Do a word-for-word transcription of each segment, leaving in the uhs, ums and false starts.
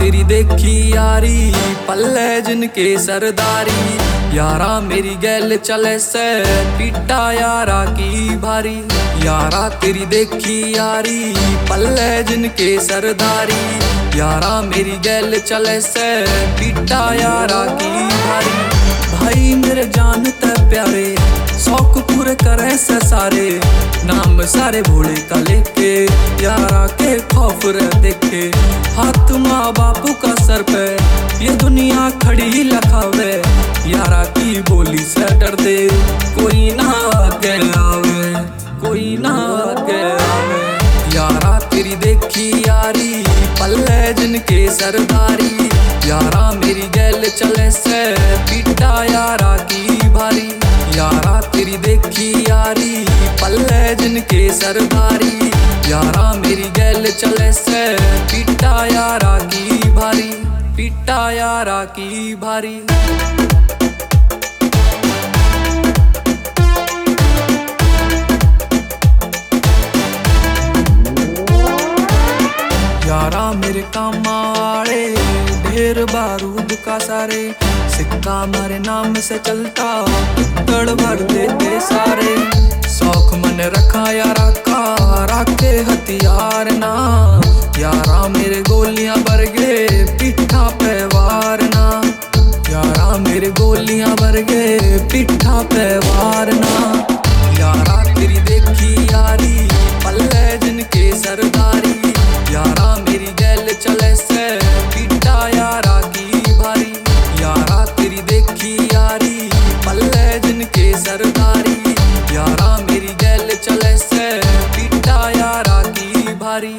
तेरी देखी यारी पल्ले जिनके सरदारी, यारा मेरी गैल चले से पीटा यारा की भारी। यारा तेरी देखी यारी पल्ले जिनके सरदारी, यारा मेरी गैल चले से पीटा यारा की भारी। भाई मेरे जानते प्यारे शौक पूरे करे से सारे, नाम सारे भोले का लेके यारा के खौफ रह देखे। हाथ माँ बापू का सर पे ये दुनिया खड़ी लखावे, यारा की बोली से डर दे कोई ना आगे आवे, कोई ना आगे आवे। यारा तेरी देखी यारी पल्ले जिनके सरदारी, यारा मेरी गैल चले से पीटा यारा की भारी। यारा तेरी देखी यारी पल्ले जिनके सरदारी, यारा मेरी गैल चले से पीटा यारा की भारी, पीटा यारा की भारी। यारा मेरे काम आड़े ढेर बारूद का सारे, सिक्का मारे नाम से चलता तड़ भर देते सारे। शौक मन रखा यारा का राखे हथियार ना, यारा मेरे गोलियां भर गए पिठा पे वारना। यारा मेरे गोलियां भर गए पिठा पे वारना। यारा तेरी देखी यारी पल्ले जिनके सरदारी, यारा मेरी गैल चले से पीटा यारा की भारी। यारा तेरी देखी यारी पल्ले जिनके सरदारी, यारा मेरी गैल चले से पीटा यारा की भारी।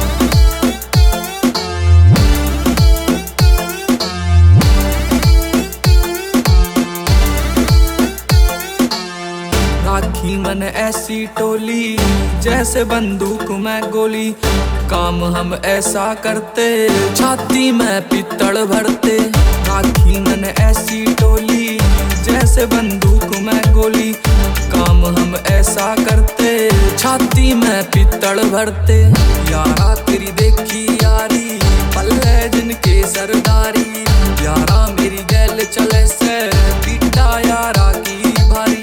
राखी मन ऐसी टोली जैसे बंदूक में गोली, काम हम ऐसा करते छाती में पित्तड़ भरते। राखी मन ऐसी टोली जैसे बंदूक में गोली, काम हम ऐसा करते छाती में पित्तड़ भरते। यारा तेरी देखी यारी पल्ले जिनके सरदारी, यारा मेरी गैल चले से पीटा यारा की भारी।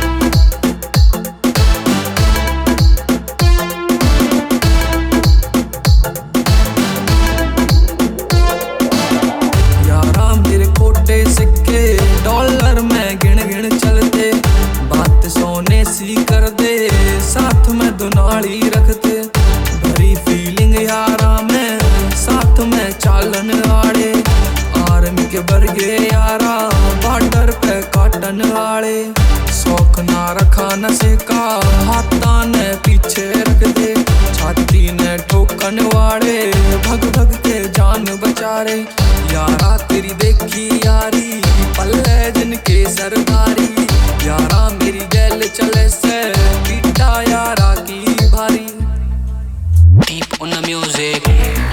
सिक्के डॉलर में गिन गिन चलते, बात सोने सी कर दे साथ में दुनाली रखते। भरी फीलिंग यारा में साथ में चालन आड़े, आर्मी के बरगे यारा बॉर्डर पे काटन आड़े। शौक ना रखा नशे का हाथा ने पीछे रख दे, छाती ने ठोकन वाड़े भग भग के जान बचारे। यारा तेरी देखी यारी पल्ले जिनके सरदारी, यारा मेरी गैल चले से पीटा यारा की भारी। Deep on the music.